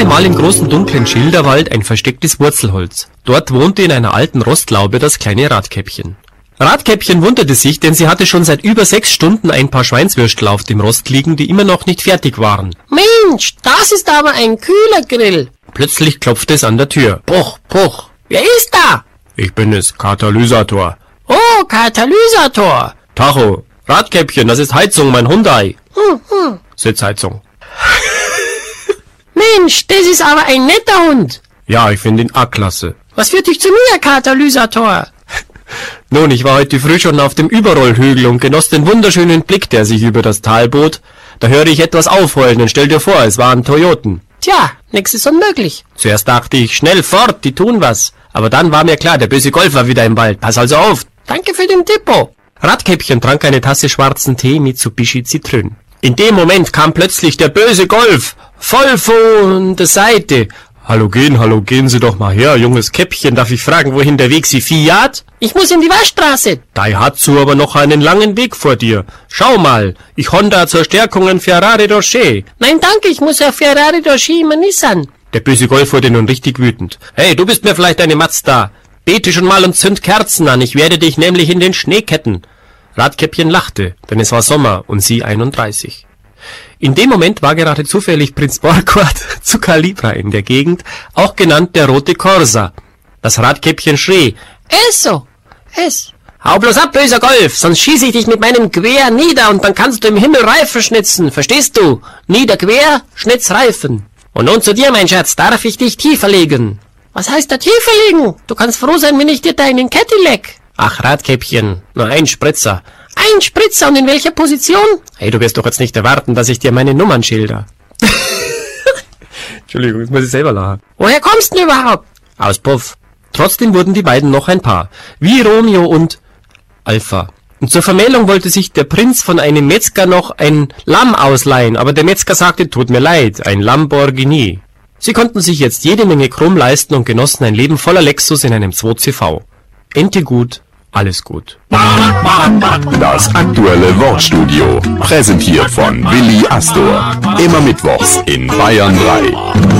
einmal im großen dunklen Schilderwald ein verstecktes Wurzelholz. Dort wohnte in einer alten Rostlaube das kleine Radkäppchen. Radkäppchen wunderte sich, denn sie hatte schon seit über 6 Stunden ein paar Schweinswürstel auf dem Rost liegen, die immer noch nicht fertig waren. Mensch, das ist aber ein kühler Grill. Plötzlich klopfte es an der Tür. Poch, poch. Wer ist da? Ich bin es, Katalysator. Oh, Katalysator. Tacho, Radkäppchen, das ist Heizung, mein Hyundai. Sitzheizung. Mensch, das ist aber ein netter Hund. Ja, ich finde ihn A-Klasse. Was führt dich zu mir, Katalysator? Nun, ich war heute früh schon auf dem Überrollhügel und genoss den wunderschönen Blick, der sich über das Tal bot. Da höre ich etwas aufheulen und stell dir vor, es waren Toyoten. Tja, nix ist unmöglich. Zuerst dachte ich, schnell fort, die tun was. Aber dann war mir klar, der böse Golf war wieder im Wald. Pass also auf. Danke für den Tippo. Radkäppchen trank eine Tasse schwarzen Tee mit Mitsubishi Zitrön. In dem Moment kam plötzlich der böse Golf, voll von der Seite. Hallo, gehen Sie doch mal her, junges Käppchen. Darf ich fragen, wohin der Weg Sie Fiat? Ich muss in die Waschstraße. Daihatsu aber noch einen langen Weg vor dir. Schau mal, ich Honda zur Stärkung ein Ferrari Rocher. Nein, danke, ich muss ja Ferrari Rocher immer Nissan. Der böse Golf wurde nun richtig wütend. Hey, du bist mir vielleicht eine Mazda. Bete schon mal und zünd Kerzen an, ich werde dich nämlich in den Schnee ketten. Radkäppchen lachte, denn es war Sommer und sie 31. In dem Moment war gerade zufällig Prinz Borquat zu Calibra in der Gegend, auch genannt der rote Corsa. Das Radkäppchen schrie, Eso, es. hau bloß ab, böser Golf, sonst schieße ich dich mit meinem Gewehr nieder und dann kannst du im Himmel Reifen schnitzen, verstehst du? Nieder Gewehr, Schnitz Reifen. Und nun zu dir, mein Schatz, darf ich dich tiefer legen? Was heißt da tiefer legen? Du kannst froh sein, wenn ich dir deinen Kätti leck. Ach, Radkäppchen, nur ein Spritzer. Ein Spritzer und in welcher Position? Hey, du wirst doch jetzt nicht erwarten, dass ich dir meine Nummern schilder. Entschuldigung, jetzt muss ich selber lachen. Woher kommst du denn überhaupt? Aus Puff. Trotzdem wurden die beiden noch ein Paar. Wie Romeo und Alpha. Und zur Vermählung wollte sich der Prinz von einem Metzger noch ein Lamm ausleihen, aber der Metzger sagte, tut mir leid, ein Lamborghini. Sie konnten sich jetzt jede Menge Krumm leisten und genossen ein Leben voller Lexus in einem 2CV. Ente gut, alles gut. Das aktuelle Wortstudio, präsentiert von Willi Astor. Immer mittwochs in Bayern 3.